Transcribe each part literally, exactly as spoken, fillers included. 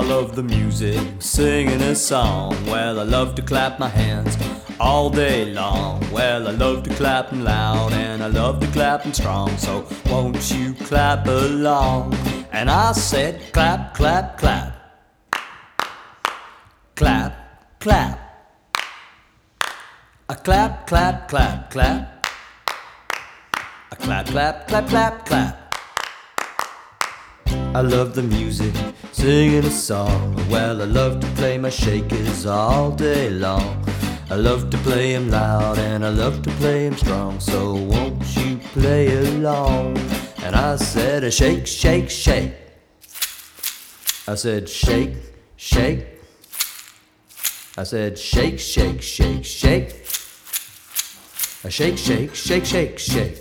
love the music, singing a song. Well, I love to clap my hands all day long. Well, I love to clap 'em loud and I love to clap 'em strong. So won't you clap along? And I said clap, clap, clap. Clap, clap. A clap, clap, clap, clap. A clap, clap, clap, clap, clap. I love the music, singing a song. Well, I love to play my shakers all day long. I love to play 'em loud and I love to play 'em strong. So won't you play along? And I said, a shake, shake, shake. I said, shake, shake. I said, shake, shake, shake, shake. A shake, shake, shake, shake, shake.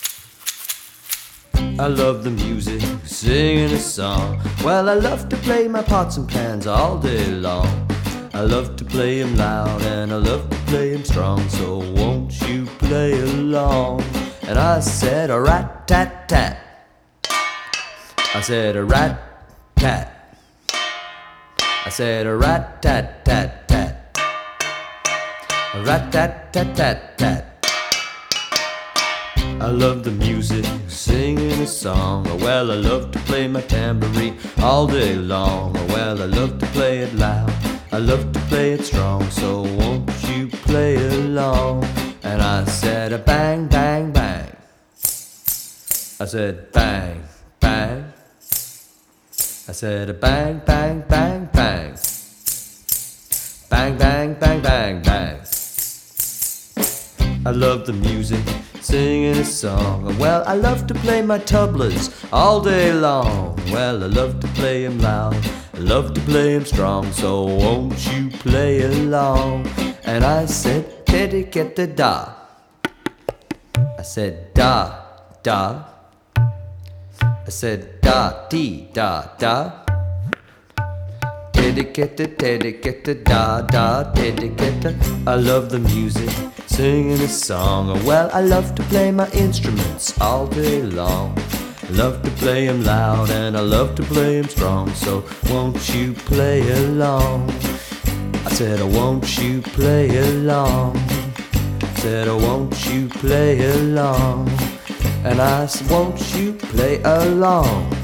I love the music, singing a song. Well, I love to play my pots and pans all day long. I love to play 'em loud and I love to play 'em strong. So won't you play along? And I said, a rat-tat-tat. I said, a rat-tat. I said, a rat-tat-tat-tat. A rat-tat-tat-tat-tat. I love the music, singing a song. Well, I love to play my tambourine all day long. Well, I love to play it loud, I love to play it strong. So won't you play along? And I said, a bang, bang, bang. I said, bang, bang. I said, a bang, bang, bang, bang. Bang, bang, bang, bang, bang. I love the music, singing a song. Well, I love to play my tablas all day long. Well, I love to play 'em loud, I love to play 'em strong. So won't you play along? And I said, teddy get the da. I said, da, da. I said, da, dee, da, da. Teddy get the, teddy get the, da, da, teddy get the. I love the music, singing a song. Well, I love to play my instruments all day long. I love to play 'em loud and I love to play 'em strong. So won't you play along? I said, oh, won't you play along? I said, oh, won't you play along? And I said, won't you play along?